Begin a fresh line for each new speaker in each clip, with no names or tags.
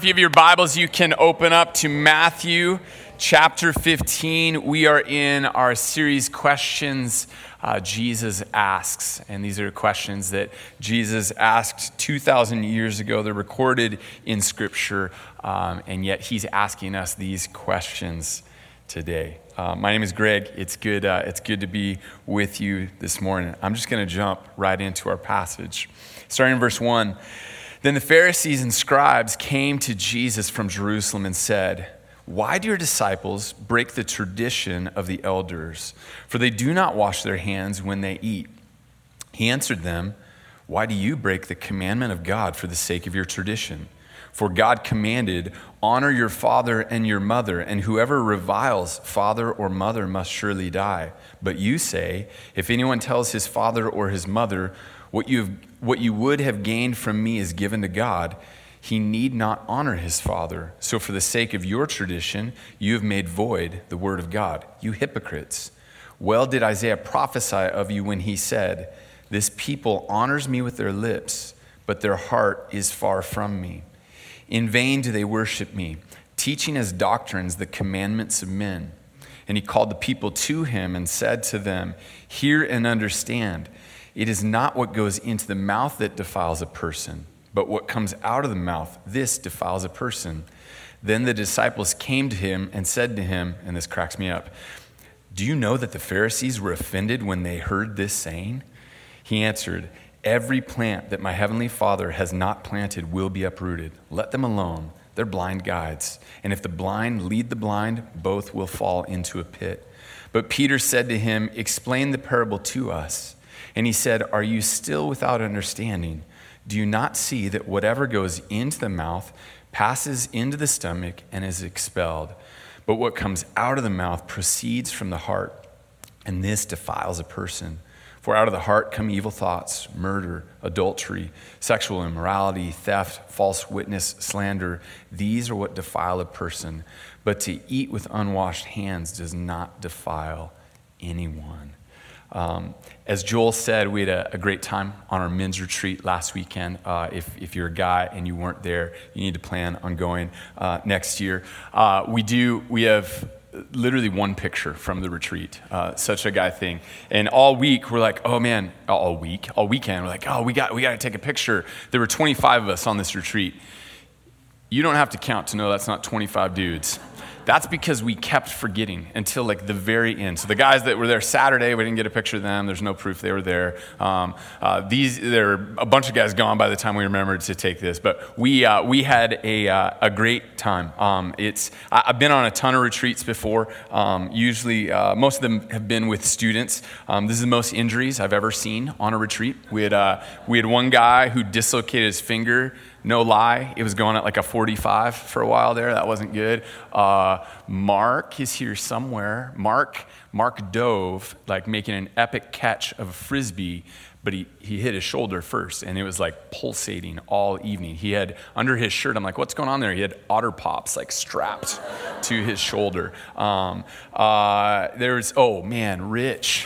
If you have your Bibles, you can open up to Matthew chapter 15. We are in our series, Questions Jesus Asks. And these are questions that Jesus asked 2,000 years ago. They're recorded in Scripture, and yet he's asking us these questions today. My name is Greg. It's good to be with you this morning. I'm just going to jump right into our passage. Starting in verse 1. Then the Pharisees and scribes came to Jesus from Jerusalem and said, "Why do your disciples break the tradition of the elders? For they do not wash their hands when they eat." He answered them, "Why do you break the commandment of God for the sake of your tradition? For God commanded, 'Honor your father and your mother,' and whoever reviles father or mother must surely die. But you say, if anyone tells his father or his mother, 'What you would have gained from me is given to God,' he need not honor his father. So for the sake of your tradition, you have made void the word of God. You hypocrites! Well did Isaiah prophesy of you when he said, 'This people honors me with their lips, but their heart is far from me. In vain do they worship me, teaching as doctrines the commandments of men.' And he called the people to him and said to them, 'Hear and understand. It is not what goes into the mouth that defiles a person, but what comes out of the mouth, this defiles a person.' Then the disciples came to him and said to him," and this cracks me up, "Do you know that the Pharisees were offended when they heard this saying?" He answered, "Every plant that my heavenly Father has not planted will be uprooted. Let them alone. They're blind guides. And if the blind lead the blind, both will fall into a pit." But Peter said to him, "Explain the parable to us." And he said, "Are you still without understanding? Do you not see that whatever goes into the mouth passes into the stomach and is expelled? But what comes out of the mouth proceeds from the heart, and this defiles a person. For out of the heart come evil thoughts, murder, adultery, sexual immorality, theft, false witness, slander. These are what defile a person. But to eat with unwashed hands does not defile anyone." As Joel said, we had a great time on our men's retreat last weekend. If you're a guy and you weren't there, you need to plan on going next year. We have literally one picture from the retreat, such a guy thing. And all week we're like, oh man, all weekend we're like, oh, we got to take a picture. There were 25 of us on this retreat. You don't have to count to know that's not 25 dudes. That's because we kept forgetting until like the very end. So the guys that were there Saturday, we didn't get a picture of them. There's no proof they were there. There were a bunch of guys gone by the time we remembered to take this. But we had a great time. I've been on a ton of retreats before. Usually, most of them have been with students. This is the most injuries I've ever seen on a retreat. We had one guy who dislocated his finger. No lie, it was going at like a 45 for a while there. That wasn't good. Mark is here somewhere. Mark dove, like making an epic catch of a Frisbee, but he hit his shoulder first, and it was like pulsating all evening. He had, under his shirt, I'm like, what's going on there? He had Otter Pops like strapped to his shoulder. Rich.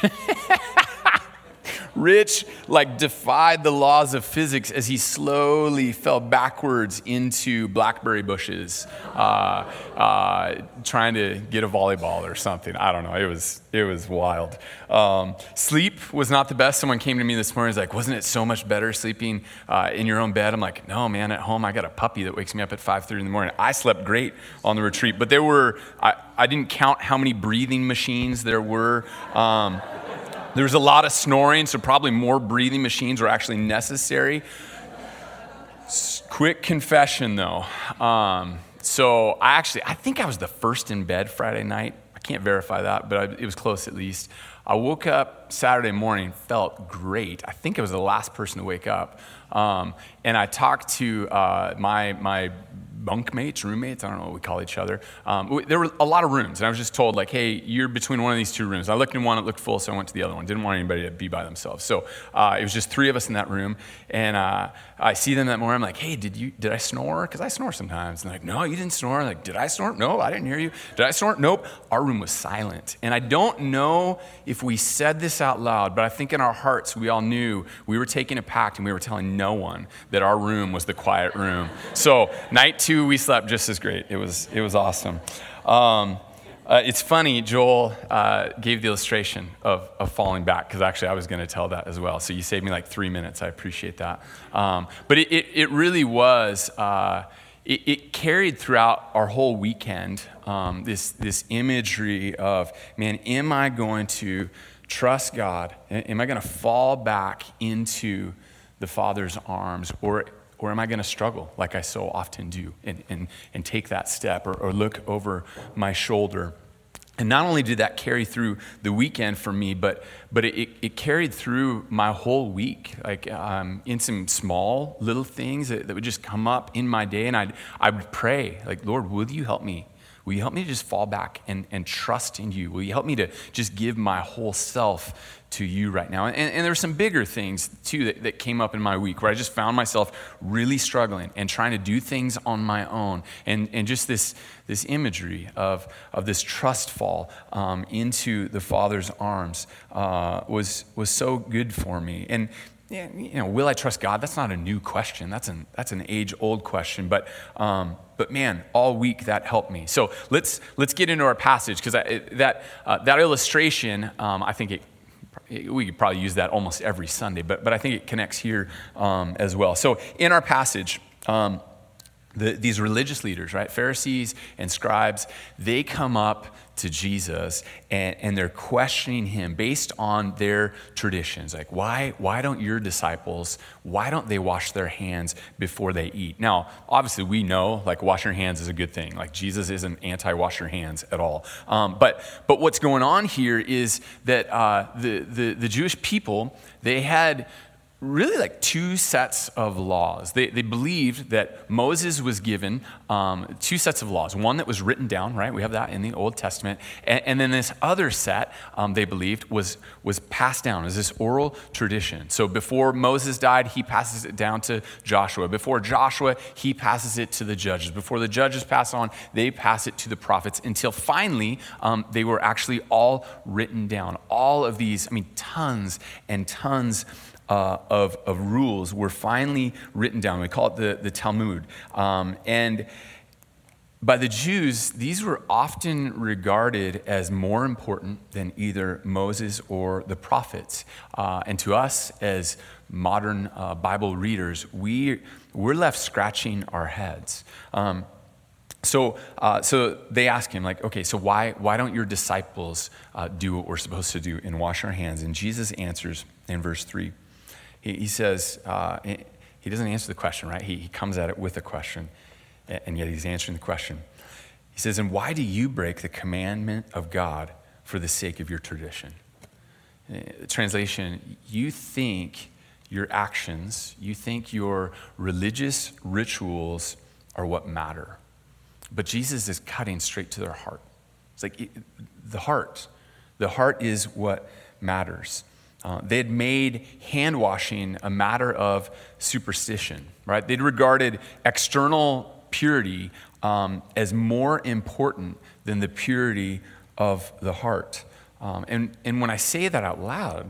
Rich defied the laws of physics as he slowly fell backwards into blackberry bushes, trying to get a volleyball or something. I don't know. It was wild. Sleep was not the best. Someone came to me this morning and was like, "Wasn't it so much better sleeping in your own bed?" I'm like, "No, man. At home, I got a puppy that wakes me up at 5:30 in the morning." I slept great on the retreat, but I didn't count how many breathing machines there were. There was a lot of snoring, so probably more breathing machines were actually necessary. Quick confession, though. So I think I was the first in bed Friday night. I can't verify that, but it was close at least. I woke up Saturday morning, felt great. I think I was the last person to wake up. And I talked to my bunkmates, roommates, I don't know what we call each other. There were a lot of rooms, and I was just told, like, hey, you're between one of these two rooms. I looked in one, it looked full, so I went to the other one. Didn't want anybody to be by themselves. So it was just three of us in that room, and I see them that morning. I'm like, hey, did I snore? Because I snore sometimes. And they're like, no, you didn't snore. I'm like, did I snore? No, I didn't hear you. Did I snore? Nope. Our room was silent. And I don't know if we said this out loud, but I think in our hearts we all knew we were taking a pact and we were telling no one that our room was the quiet room. So night 2 2, we slept just as great. It was awesome. It's funny, Joel gave the illustration of falling back, because actually I was going to tell that as well. So you saved me like 3 minutes. I appreciate that. But it really was, it carried throughout our whole weekend, this imagery of, man, am I going to trust God? Am I going to fall back into the Father's arms, or am I going to struggle like I so often do and take that step or look over my shoulder? And not only did that carry through the weekend for me, but it carried through my whole week, like in some small little things that would just come up in my day. And I would pray, like, Lord, will you help me? Will you help me to just fall back and trust in you? Will you help me to just give my whole self to you right now? And there were some bigger things, too, that came up in my week where I just found myself really struggling and trying to do things on my own. And just this imagery of this trust fall into the Father's arms was so good for me. And yeah, will I trust God? That's not a new question. That's an age-old question. But man, all week that helped me. So let's get into our passage, because that illustration, I think we could probably use that almost every Sunday, but I think it connects here as well. So in our passage, these religious leaders, right, Pharisees and scribes, they come up to Jesus and they're questioning him based on their traditions. Like, why don't your disciples, why don't they wash their hands before they eat? Now, obviously we know, like, washing your hands is a good thing. Like, Jesus isn't anti-wash your hands at all. But what's going on here is that the Jewish people, they had really like 2 sets of laws. They believed that Moses was given 2 sets of laws. One that was written down, right? We have that in the Old Testament. And then this other set, they believed, was passed down as this oral tradition. So before Moses died, he passes it down to Joshua. Before Joshua, he passes it to the judges. Before the judges pass on, they pass it to the prophets, until finally they were actually all written down. All of these, tons and tons of rules were finally written down. We call it the Talmud. And by the Jews, these were often regarded as more important than either Moses or the prophets. And to us, as modern Bible readers, we're left scratching our heads. So they ask him, like, okay, so why don't your disciples do what we're supposed to do and wash our hands? And Jesus answers in verse 3. He says, he doesn't answer the question, right? He comes at it with a question, and yet he's answering the question. He says, and why do you break the commandment of God for the sake of your tradition? Translation, you think your actions, you think your religious rituals are what matter. But Jesus is cutting straight to their heart. It's like the heart is what matters. They had made hand washing a matter of superstition, right? They'd regarded external purity as more important than the purity of the heart. And when I say that out loud,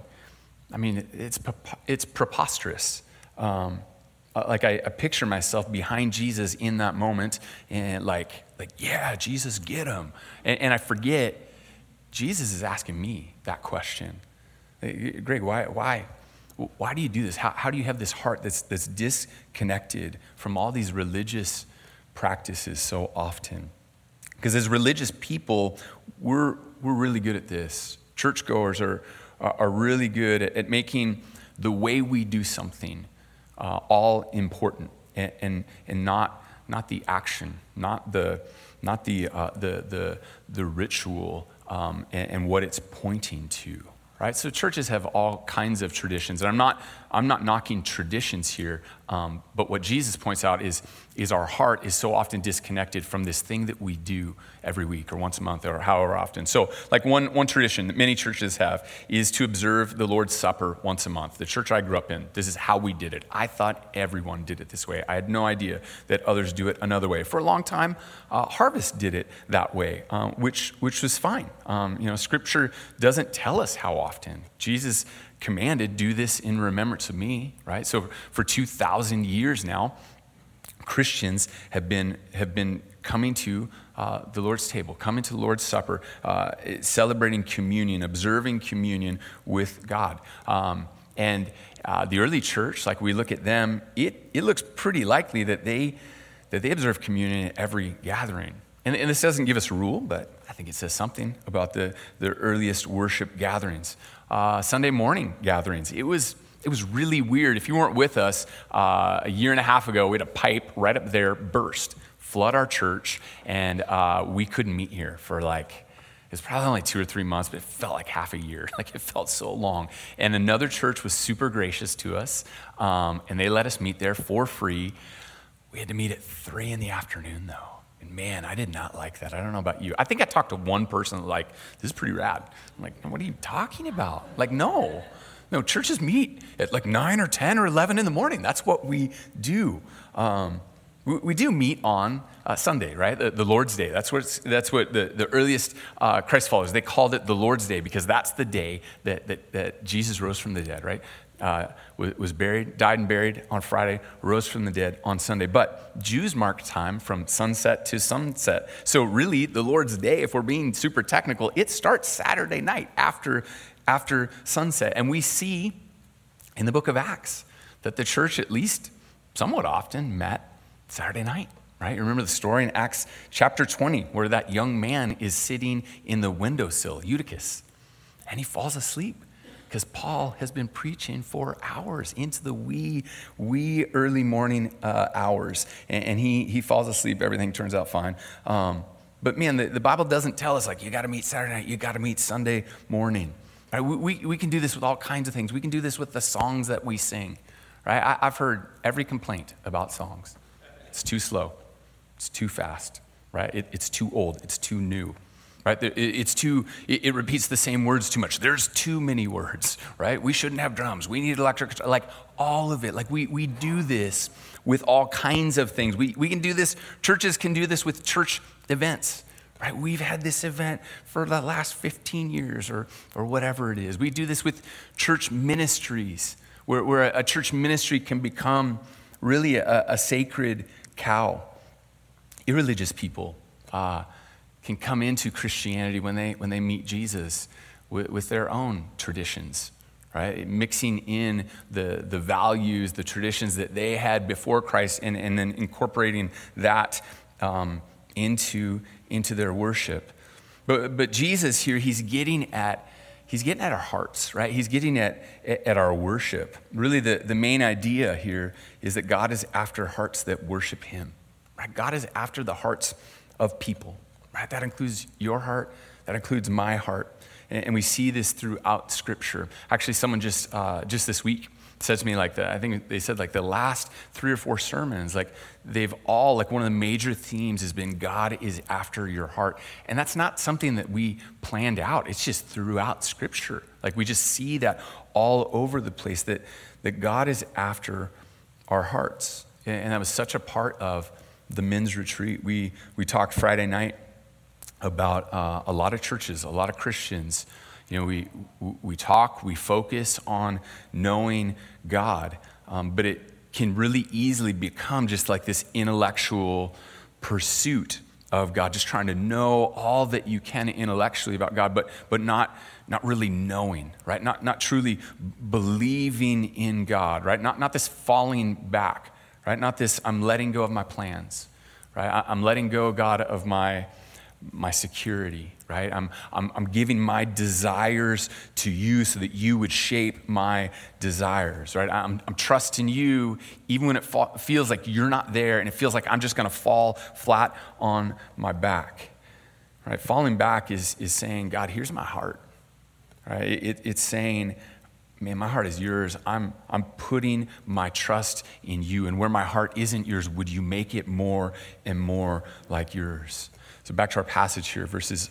it's preposterous. Like I picture myself behind Jesus in that moment, and like yeah, Jesus, get him. And I forget Jesus is asking me that question. Greg, why do you do this? How do you have this heart that's disconnected from all these religious practices so often? Because as religious people, we're really good at this. Churchgoers are really good at making the way we do something all important, and not the action, not the ritual and what it's pointing to. Right? So churches have all kinds of traditions, and I'm not knocking traditions here, but what Jesus points out is our heart is so often disconnected from this thing that we do every week or once a month or however often. So like one tradition that many churches have is to observe the Lord's Supper once a month. The church I grew up in, this is how we did it. I thought everyone did it this way. I had no idea that others do it another way. For a long time, Harvest did it that way, which was fine. Scripture doesn't tell us how often. Jesus commanded, do this in remembrance of me, right? So for 2,000 years now, Christians have been coming to the Lord's table, coming to the Lord's Supper, celebrating communion, observing communion with God. And the early church, like we look at them, it looks pretty likely that they observe communion at every gathering. And this doesn't give us a rule, but I think it says something about the earliest worship gatherings. Sunday morning gatherings. It was really weird. If you weren't with us a year and a half ago, we had a pipe right up there burst, flood our church, and we couldn't meet here for it was probably only 2 or 3 months, but it felt like half a year. It felt so long. And another church was super gracious to us, and they let us meet there for free. We had to meet at 3 in the afternoon, though. And man, I did not like that. I don't know about you. I think I talked to one person this is pretty rad. I'm like, what are you talking about? No, churches meet at 9 or 10 or 11 in the morning. That's what we do. We do meet on Sunday, right? The Lord's Day. That's what the earliest Christ followers, they called it the Lord's Day because that's the day that Jesus rose from the dead, right? Was buried, died and buried on Friday, rose from the dead on Sunday. But Jews mark time from sunset to sunset. So really, the Lord's Day, if we're being super technical, it starts Saturday night after sunset. And we see in the book of Acts that the church, at least somewhat often, met Saturday night, right? You remember the story in Acts chapter 20 where that young man is sitting in the windowsill, Eutychus, and he falls asleep because Paul has been preaching for hours into the wee early morning hours, and he falls asleep. Everything turns out fine. But man, the Bible doesn't tell us you got to meet Saturday night, you got to meet Sunday morning. Right? We can do this with all kinds of things. We can do this with the songs that we sing. Right? I've heard every complaint about songs. It's too slow. It's too fast. Right? It's too old. It's too new. Right? It repeats the same words too much. There's too many words, right? We shouldn't have drums. We need electric, all of it. We do this with all kinds of things. We can do this, churches can do this with church events, right? We've had this event for the last 15 years or whatever it is. We do this with church ministries where a church ministry can become really a sacred cow. Irreligious people, can come into Christianity when they meet Jesus with their own traditions, right? Mixing in the values, the traditions that they had before Christ, and then incorporating that into their worship. But Jesus here, he's getting at our hearts, right? He's getting at our worship. Really, the main idea here is that God is after hearts that worship him, right? God is after the hearts of people. Right? That includes your heart. That includes my heart. And we see this throughout Scripture. Actually, someone just this week said to me I think they said the last 3 or 4 sermons, they've all, one of the major themes has been God is after your heart. And that's not something that we planned out. It's just throughout Scripture. We just see that all over the place, that God is after our hearts. And that was such a part of the men's retreat. We talked Friday night about a lot of churches, a lot of Christians. We talk, we focus on knowing God, but it can really easily become just this intellectual pursuit of God, just trying to know all that you can intellectually about God, but not really knowing, right? Not truly believing in God, right? Not this falling back, right? Not this I'm letting go of my plans, right? I'm letting go, God, of my security, right? I'm giving my desires to you so that you would shape my desires, right? I'm trusting you even when it feels like you're not there and it feels like I'm just going to fall flat on my back, right? Falling back is saying, God, here's my heart, right? It's saying, man, my heart is yours. I'm putting my trust in you, and where my heart isn't yours, would you make it more and more like yours? So back to our passage here, verses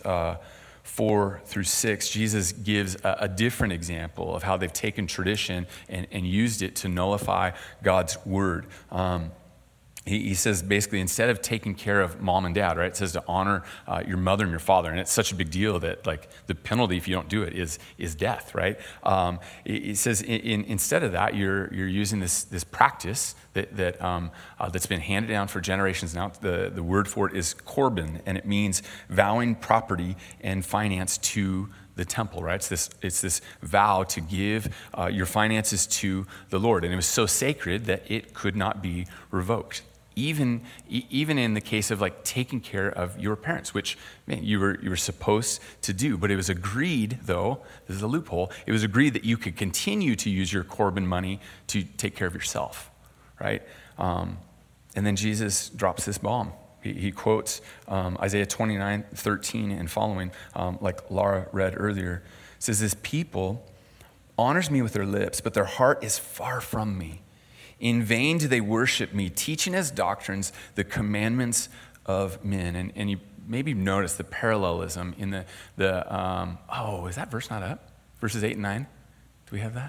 4 through 6, Jesus gives a different example of how they've taken tradition and used it to nullify God's word. he says basically, instead of taking care of mom and dad, right? It says to honor your mother and your father, and it's such a big deal that like the penalty if you don't do it is death, right? He says instead of that, you're using this practice that's been handed down for generations now. The word for it is korban, and it means vowing property and finance to the temple, right? It's this vow to give your finances to the Lord, and it was so sacred that it could not be revoked. Even in the case of like taking care of your parents, which you were supposed to do, but it was agreed, though this is a loophole. It was agreed that you could continue to use your korban money to take care of yourself, right? And then Jesus drops this bomb. He quotes Isaiah 29:13 and following, like Laura read earlier. It says, "This people honors me with their lips, but their heart is far from me. In vain do they worship me, teaching as doctrines the commandments of men." And you maybe notice the parallelism in is that verse not up? Verses 8 and 9? Do we have that?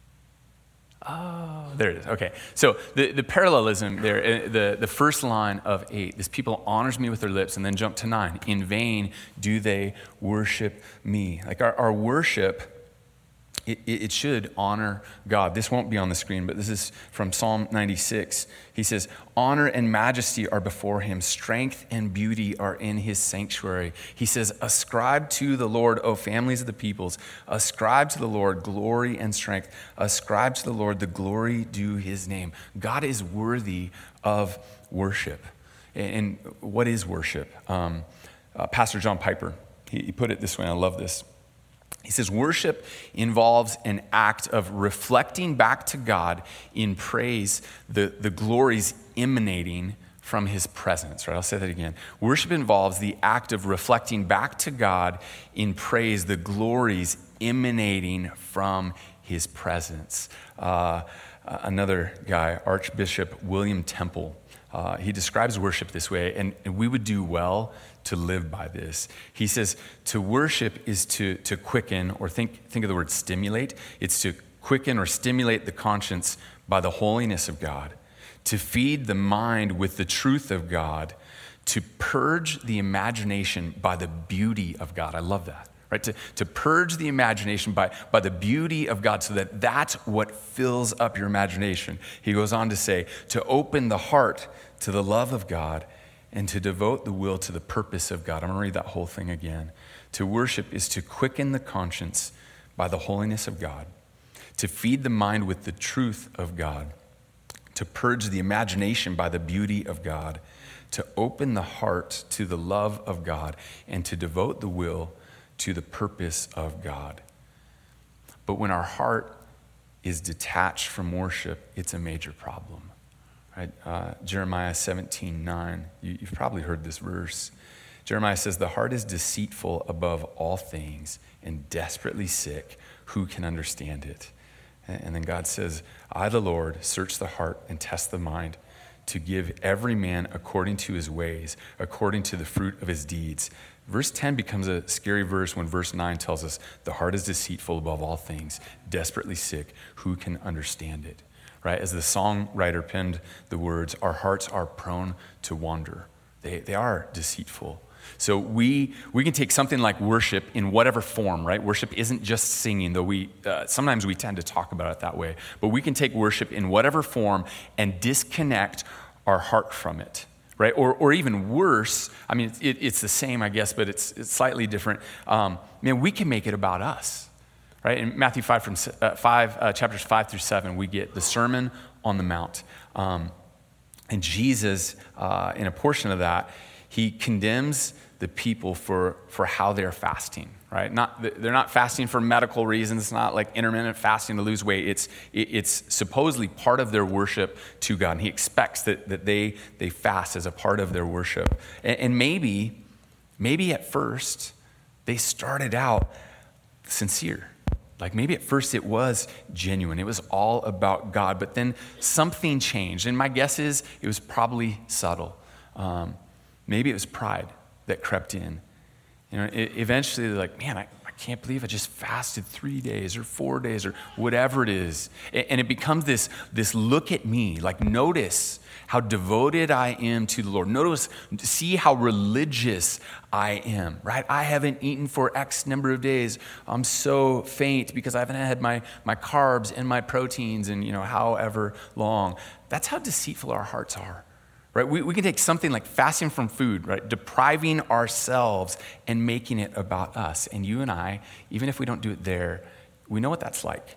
Oh, there it is. Okay. So the parallelism there, the first line of 8, this people honors me with their lips, and then jump to 9. In vain do they worship me. Like our worship, it should honor God. This won't be on the screen, but this is from Psalm 96. He says, "Honor and majesty are before him. Strength and beauty are in his sanctuary." He says, "Ascribe to the Lord, O families of the peoples. Ascribe to the Lord glory and strength. Ascribe to the Lord the glory due his name." God is worthy of worship. And what is worship? Pastor John Piper, he put it this way, and I love this. He says, worship involves an act of reflecting back to God in praise the glories emanating from his presence, right? I'll say that again. Worship involves the act of reflecting back to God in praise the glories emanating from his presence. Another guy, Archbishop William Temple, he describes worship this way, and we would do well to live by this. He says to worship is to quicken, or think of the word stimulate. It's to quicken or stimulate the conscience by the holiness of God, to feed the mind with the truth of God, to purge the imagination by the beauty of God. I love that. Right? To purge the imagination by the beauty of God, so that that's what fills up your imagination. He goes on to say, to open the heart to the love of God, and to devote the will to the purpose of God. I'm going to read that whole thing again. To worship is to quicken the conscience by the holiness of God, to feed the mind with the truth of God, to purge the imagination by the beauty of God, to open the heart to the love of God, and to devote the will to the purpose of God. But when our heart is detached from worship, it's a major problem. Right? Jeremiah 17:9, you've probably heard this verse. Jeremiah says, "The heart is deceitful above all things and desperately sick. Who can understand it?" And then God says, "I, the Lord, search the heart and test the mind, to give every man according to his ways, according to the fruit of his deeds." Verse 10 becomes a scary verse when verse 9 tells us, "The heart is deceitful above all things, desperately sick. Who can understand it?" Right? As the songwriter penned the words, our hearts are prone to wander. They are deceitful. So we can take something like worship in whatever form, right? Worship isn't just singing, though sometimes we tend to talk about it that way. But we can take worship in whatever form and disconnect our heart from it, right? Or even worse, I mean, it's the same, I guess, but it's slightly different. We can make it about us. Right? In Matthew 5, chapters 5 through 7, we get the Sermon on the Mount. And Jesus, in a portion of that, he condemns the people for how they're fasting, right? They're not fasting for medical reasons. It's not like intermittent fasting to lose weight. It's supposedly part of their worship to God. And he expects that they fast as a part of their worship. And maybe at first, they started out sincere. Like maybe at first it was genuine. It was all about God, but then something changed. And my guess is it was probably subtle. Maybe it was pride that crept in. Eventually they're like, man, I can't believe I just fasted 3 days or 4 days or whatever it is. And it becomes this look at me, like notice how devoted I am to the Lord. Notice, see how religious I am, right? I haven't eaten for X number of days. I'm so faint because I haven't had my carbs and my proteins in, however long. That's how deceitful our hearts are, right? We can take something like fasting from food, right? Depriving ourselves and making it about us. And you and I, even if we don't do it there, we know what that's like.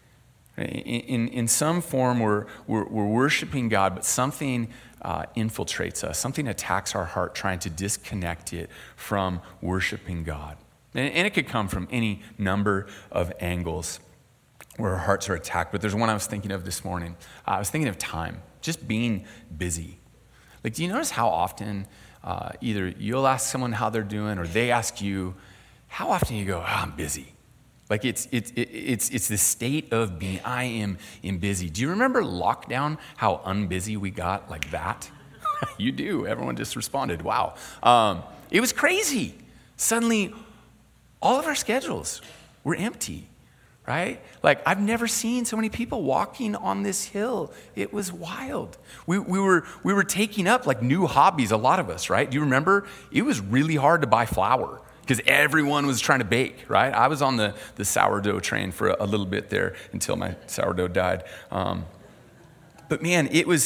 In some form, we're worshiping God, but something infiltrates us. Something attacks our heart, trying to disconnect it from worshiping God. And it could come from any number of angles where our hearts are attacked. But there's one I was thinking of this morning. I was thinking of time, just being busy. Like, do you notice how often either you'll ask someone how they're doing, or they ask you, how often you go, I'm busy? Like it's the state of being, I am busy. Do you remember lockdown, how unbusy we got like that? You do. Everyone just responded, wow. It was crazy. Suddenly, all of our schedules were empty, right? Like, I've never seen so many people walking on this hill. It was wild. We were taking up like new hobbies, a lot of us, right? Do you remember? It was really hard to buy flour, because everyone was trying to bake, right? I was on the sourdough train for a little bit there until my sourdough died. But man,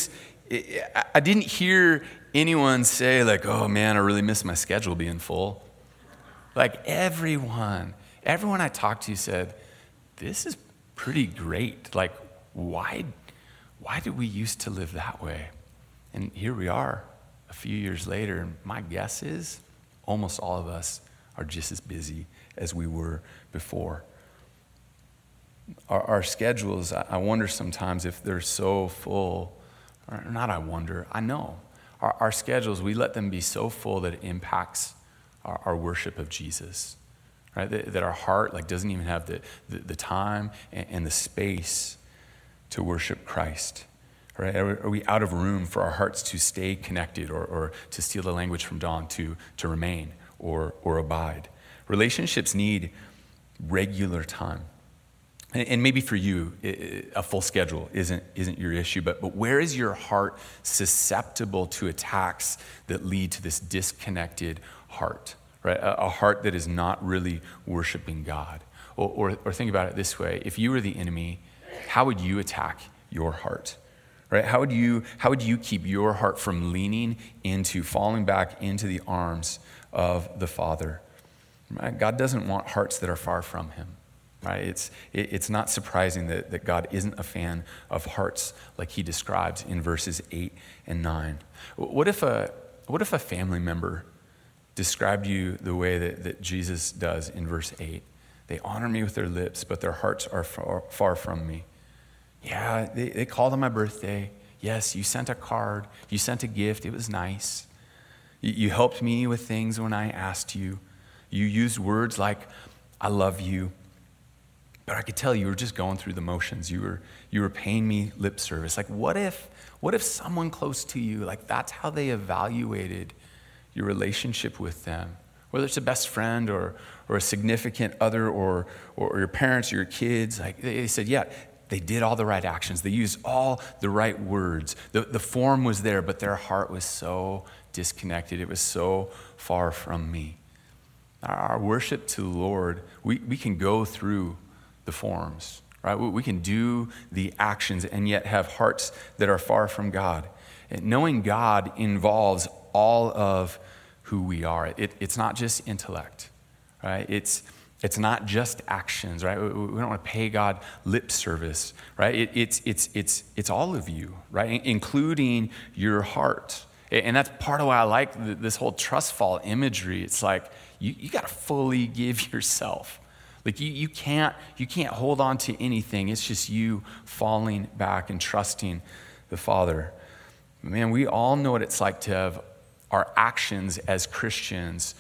I didn't hear anyone say like, oh man, I really miss my schedule being full. Like everyone I talked to said, this is pretty great. Like, why did we used to live that way? And here we are a few years later, and my guess is almost all of us are just as busy as we were before. Our schedules, I wonder sometimes if they're so full, or not I wonder, I know. Our schedules, we let them be so full that it impacts our worship of Jesus, right? That our heart doesn't even have the time and the space to worship Christ, right? Are we out of room for our hearts to stay connected, or to steal the language from Don, to remain or abide? Relationships need regular time. And maybe for you, a full schedule isn't your issue, but where is your heart susceptible to attacks that lead to this disconnected heart, right? A heart that is not really worshiping God. Or think about it this way: if you were the enemy, how would you attack your heart? Right? How would you keep your heart from leaning into, falling back into the arms of the Father? Right? God doesn't want hearts that are far from him. Right? It's not surprising that God isn't a fan of hearts like he describes in verses 8 and 9. What if a family member described you the way that Jesus does in verse 8? They honor me with their lips, but their hearts are far from me. Yeah, they called on my birthday. Yes, you sent a card. You sent a gift. It was nice. You helped me with things when I asked you. You used words like, I love you. But I could tell you were just going through the motions. You were paying me lip service. Like, what if someone close to you, like that's how they evaluated your relationship with them? Whether it's a best friend or a significant other or your parents or your kids, like they said, yeah, they did all the right actions. They used all the right words. The form was there, but their heart was so disconnected. It was so far from me. Our worship to the Lord, we can go through the forms, right? We can do the actions and yet have hearts that are far from God. And knowing God involves all of who we are. It's not just intellect, right? It's not just actions, right? We don't want to pay God lip service, right? It's all of you, right? Including your heart. And that's part of why I like this whole trust fall imagery. It's like you got to fully give yourself. Like you can't hold on to anything. It's just you falling back and trusting the Father. Man, we all know what it's like to have our actions as Christians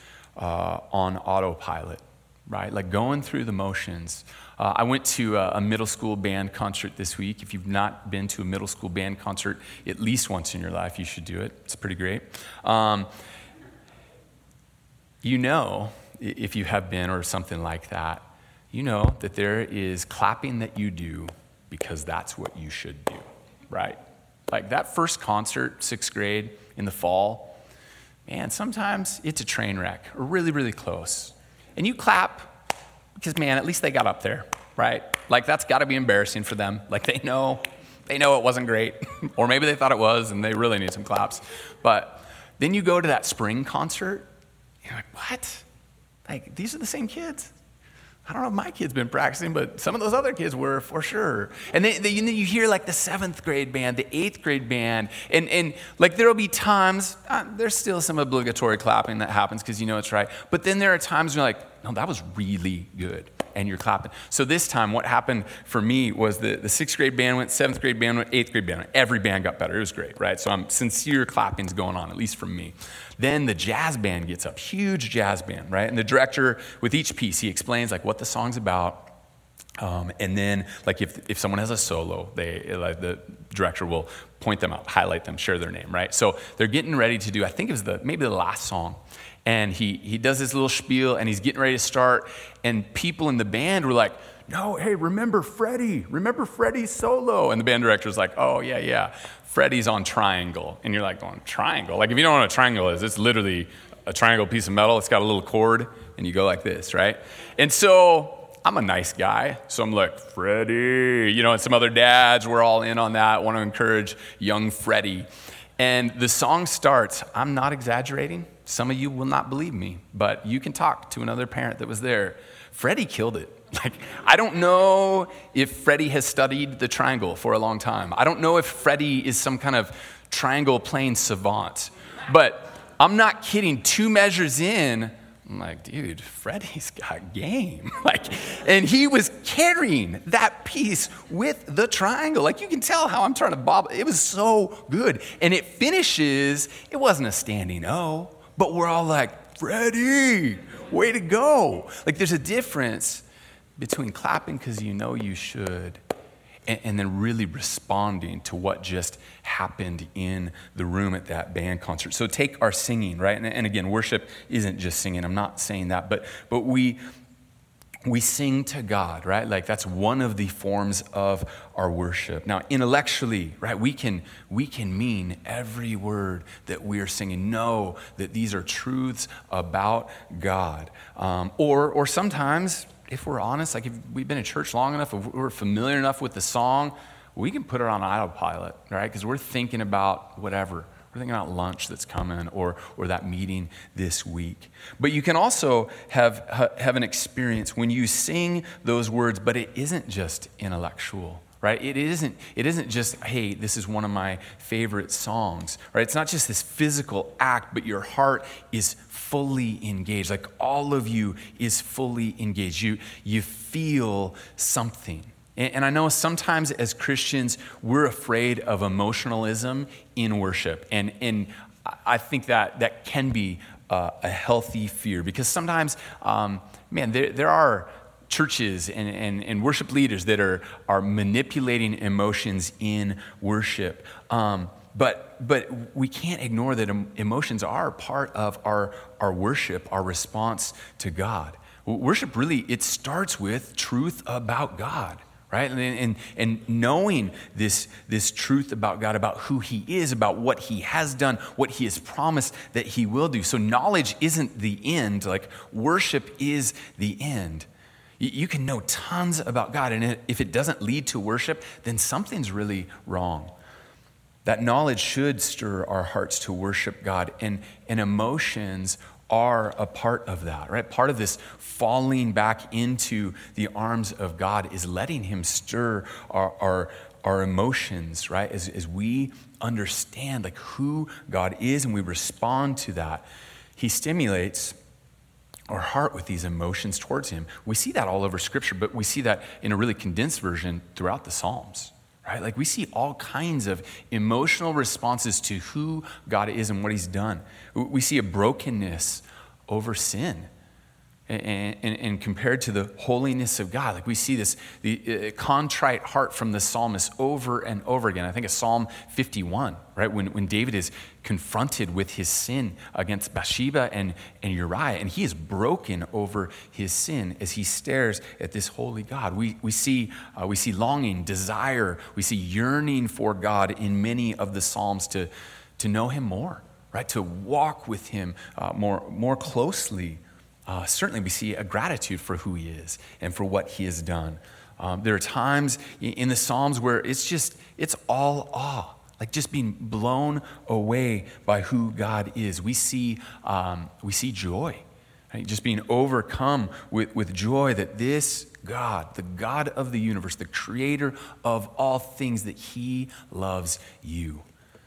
on autopilot, right? Like going through the motions. I went to a middle school band concert this week. If you've not been to a middle school band concert at least once in your life, you should do it. It's pretty great. if you have been or something like that, you know that there is clapping that you do because that's what you should do, right? Like that first concert, 6th grade in the fall, man, sometimes it's a train wreck or really, really close. And you clap because, man, at least they got up there, right? Like that's got to be embarrassing for them. Like they know it wasn't great, or maybe they thought it was and they really need some claps. But then you go to that spring concert, you're like, what? Like these are the same kids. I don't know if my kid's been practicing, but some of those other kids were for sure. And then you hear like the 7th grade band, the 8th grade band, and like there'll be times, there's still some obligatory clapping that happens because you know it's right. But then there are times you're like, no, that was really good. And you're clapping. So this time what happened for me was the 6th grade band went, 7th grade band went, 8th grade band went. Every band got better. It was great, right? So I'm sincere clapping's going on, at least from me. Then the jazz band gets up, huge jazz band, right? And the director, with each piece, he explains like what the song's about. And then like if someone has a solo, the director will point them out, highlight them, share their name, right? So they're getting ready to do, I think it was maybe the last song. And he does this little spiel and he's getting ready to start. And people in the band were like, no, hey, remember Freddie's solo. And the band director's like, oh, yeah, Freddie's on triangle. And you're like, on triangle? Like if you don't know what a triangle is, it's literally a triangle piece of metal. It's got a little cord and you go like this, right? And so I'm a nice guy. So I'm like, Freddie, and some other dads were all in on that, want to encourage young Freddie. And the song starts, I'm not exaggerating. Some of you will not believe me, but you can talk to another parent that was there. Freddie killed it. Like, I don't know if Freddie has studied the triangle for a long time. I don't know if Freddie is some kind of triangle playing savant, but I'm not kidding. 2 measures in, I'm like, dude, Freddie's got game. And he was carrying that piece with the triangle. Like, you can tell how I'm trying to bob. It was so good. And it finishes, it wasn't a standing O, but we're all like, Freddie, way to go. Like, there's a difference between clapping because you know you should and then really responding to what just happened in the room at that band concert. So take our singing, right? And again, worship isn't just singing. I'm not saying that, but we sing to God, right? Like that's one of the forms of our worship. Now, intellectually, right, we can mean every word that we are singing, know that these are truths about God. Or sometimes, if we're honest, like if we've been in church long enough, if we're familiar enough with the song, we can put it on autopilot, right? Because we're thinking about whatever. We're thinking about lunch that's coming or that meeting this week. But you can also have an experience when you sing those words, but it isn't just intellectual, right? It isn't just, hey, this is one of my favorite songs, right? It's not just this physical act, but your heart is fully engaged. Like all of you is fully engaged. You feel something. And I know sometimes as Christians, we're afraid of emotionalism in worship. And I think that can be a healthy fear because sometimes, there are churches and worship leaders that are manipulating emotions in worship. But we can't ignore that emotions are part of our worship, our response to God. Worship really, it starts with truth about God. Right? And knowing this truth about God, about who he is, about what he has done, what he has promised that he will do. So knowledge isn't the end. Like worship is the end. You can know tons about God, and if it doesn't lead to worship, then something's really wrong. That knowledge should stir our hearts to worship God, and emotions are a part of that, right? Part of this falling back into the arms of God is letting him stir our emotions, right? As we understand like who God is and we respond to that, he stimulates our heart with these emotions towards him. We see that all over Scripture, but we see that in a really condensed version throughout the Psalms. Right? Like we see all kinds of emotional responses to who God is and what he's done. We see a brokenness over sin. And compared to the holiness of God, like we see this the contrite heart from the psalmist over and over again. I think of Psalm 51, right? When David is confronted with his sin against Bathsheba and Uriah, and he is broken over his sin as he stares at this holy God. We see longing, desire, we see yearning for God in many of the Psalms to know him more, right? To walk with him more closely. Certainly we see a gratitude for who he is and for what he has done. There are times in the Psalms where it's all awe, like just being blown away by who God is. We see joy, right? Just being overcome with joy that this God, the God of the universe, the creator of all things, that he loves you.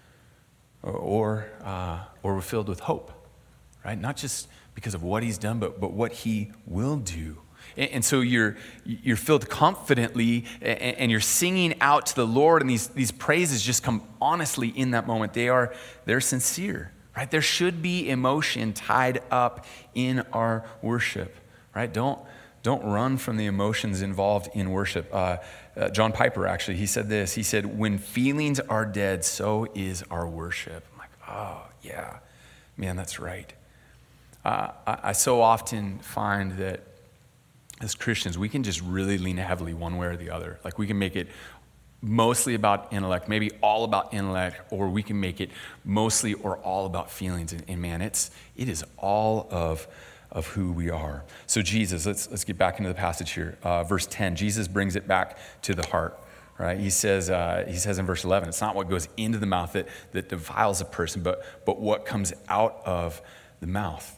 Or we're filled with hope, right? Not just because of what he's done, but what he will do. And so you're filled confidently, and you're singing out to the Lord, and these praises just come honestly in that moment. They're sincere, right? There should be emotion tied up in our worship, right? Don't run from the emotions involved in worship. John Piper, actually, he said this. He said, "When feelings are dead, so is our worship." I'm like, oh, yeah, man, that's right. I so often find that as Christians, we can just really lean heavily one way or the other. Like we can make it mostly about intellect, maybe all about intellect, or we can make it mostly or all about feelings. And man, it is all of who we are. So Jesus, let's get back into the passage here. Verse 10, Jesus brings it back to the heart. Right? He says in verse 11, it's not what goes into the mouth that defiles a person, but what comes out of the mouth.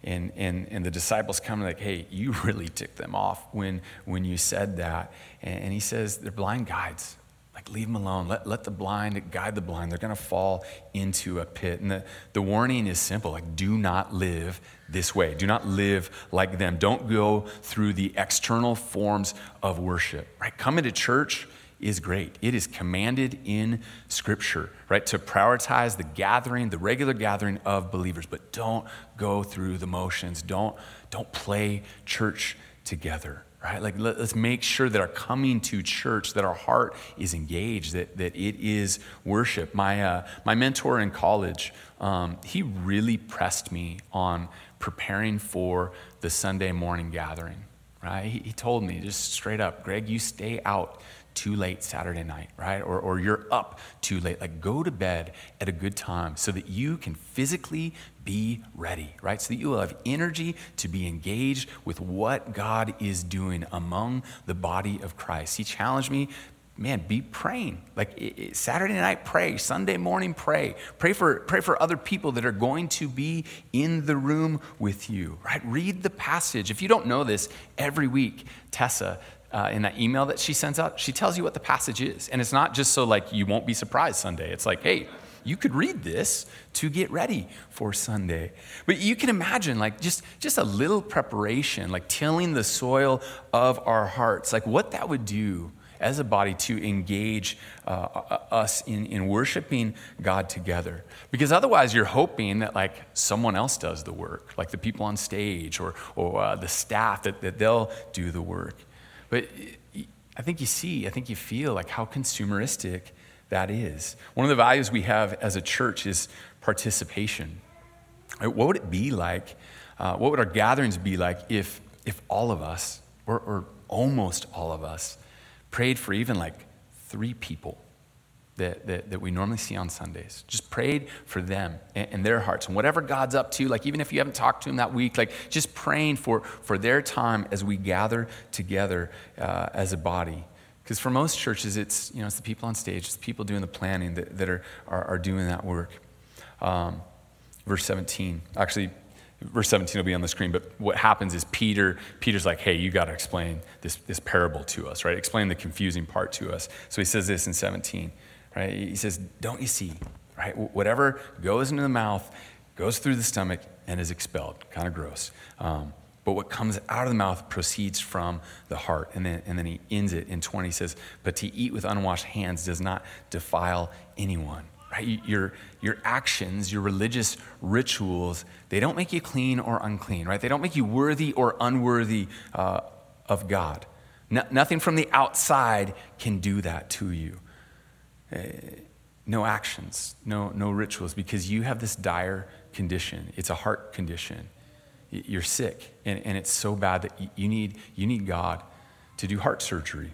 And the disciples come like, hey, you really ticked them off when you said that. And he says, they're blind guides. Like, leave them alone. Let the blind guide the blind. They're going to fall into a pit. And the warning is simple. Like, do not live this way. Do not live like them. Don't go through the external forms of worship. Right? Coming to church is great. It is commanded in Scripture, right, to prioritize the regular gathering of believers, but don't go through the motions. Don't play church together, right? Like, let's make sure that our coming to church, that our heart is engaged, that it is worship. My mentor in college, he really pressed me on preparing for the Sunday morning gathering, right? He told me just straight up, Greg, you stay out too late Saturday night, right? Or you're up too late. Like, go to bed at a good time so that you can physically be ready, right? So that you will have energy to be engaged with what God is doing among the body of Christ. He challenged me, man, be praying. Like, Saturday night, pray. Sunday morning, pray. Pray for other people that are going to be in the room with you, right? Read the passage. If you don't know this, every week, Tessa, in that email that she sends out, she tells you what the passage is. And it's not just so like you won't be surprised Sunday. It's like, hey, you could read this to get ready for Sunday. But you can imagine like just a little preparation, like tilling the soil of our hearts, like what that would do as a body to engage us in worshiping God together. Because otherwise you're hoping that like someone else does the work, like the people on stage or the staff, that they'll do the work. But I think you feel like how consumeristic that is. One of the values we have as a church is participation. What would it be like? What would our gatherings be like if all of us, or almost all of us, prayed for even like 3 people that we normally see on Sundays? Just prayed for them and their hearts and whatever God's up to, like even if you haven't talked to him that week, like just praying for their time as we gather together as a body. Because for most churches, it's the people on stage, it's the people doing the planning that are doing that work. Verse 17, actually, verse 17 will be on the screen, but what happens is Peter's like, hey, you got to explain this parable to us, right? Explain the confusing part to us. So he says this in 17. Right? He says, don't you see, right? Whatever goes into the mouth goes through the stomach and is expelled. Kind of gross. But what comes out of the mouth proceeds from the heart. And then he ends it in 20. He says, but to eat with unwashed hands does not defile anyone. right? Your actions, your religious rituals, they don't make you clean or unclean, right? They don't make you worthy or unworthy of God. Nothing from the outside can do that to you. No actions, no rituals, because you have this dire condition. It's a heart condition. You're sick, and it's so bad that you need God to do heart surgery.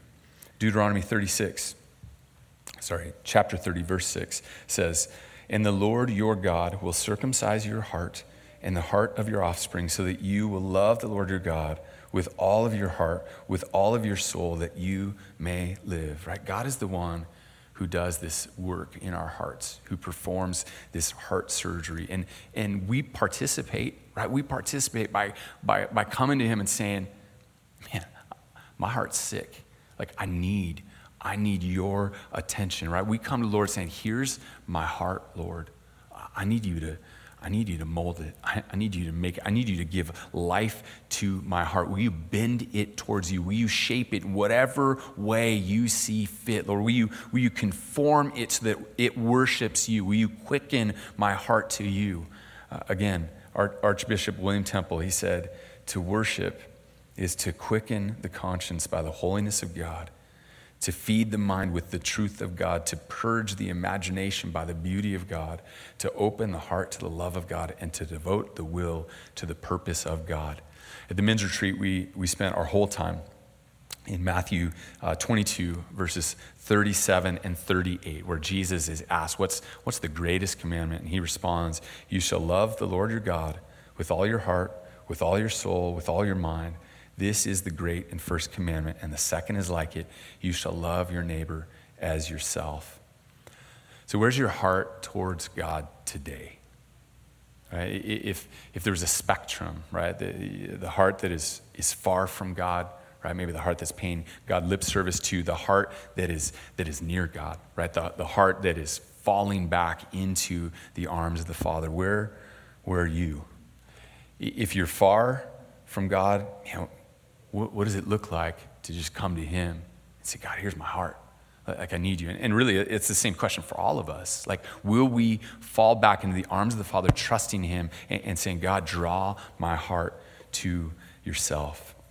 Chapter 30, verse 6 says, "And the Lord your God will circumcise your heart and the heart of your offspring, so that you will love the Lord your God with all of your heart, with all of your soul, that you may live." Right? God is the one who does this work in our hearts, who performs this heart surgery. And we participate, right? We participate by coming to him and saying, man, my heart's sick. Like, I need your attention, right? We come to the Lord saying, here's my heart, Lord. I need you to mold it. I need you to make it. I need you to give life to my heart. Will you bend it towards you? Will you shape it whatever way you see fit, Lord? Will you conform it so that it worships you? Will you quicken my heart to you? Again, Archbishop William Temple, he said, to worship is to quicken the conscience by the holiness of God, to feed the mind with the truth of God, to purge the imagination by the beauty of God, to open the heart to the love of God, and to devote the will to the purpose of God. At the men's retreat, we spent our whole time in Matthew 22, verses 37 and 38, where Jesus is asked, what's the greatest commandment? And he responds, "You shall love the Lord your God with all your heart, with all your soul, with all your mind. This is the great and first commandment, and the second is like it. You shall love your neighbor as yourself." So where's your heart towards God today? Right? If there was a spectrum, right, the heart that is far from God, right, maybe the heart that's paying God lip service to, the heart that is near God, right, the heart that is falling back into the arms of the Father. Where are you? If you're far from God, what does it look like to just come to him and say, God, here's my heart. Like, I need you. And really, it's the same question for all of us. Like, will we fall back into the arms of the Father, trusting him and saying, God, draw my heart to yourself?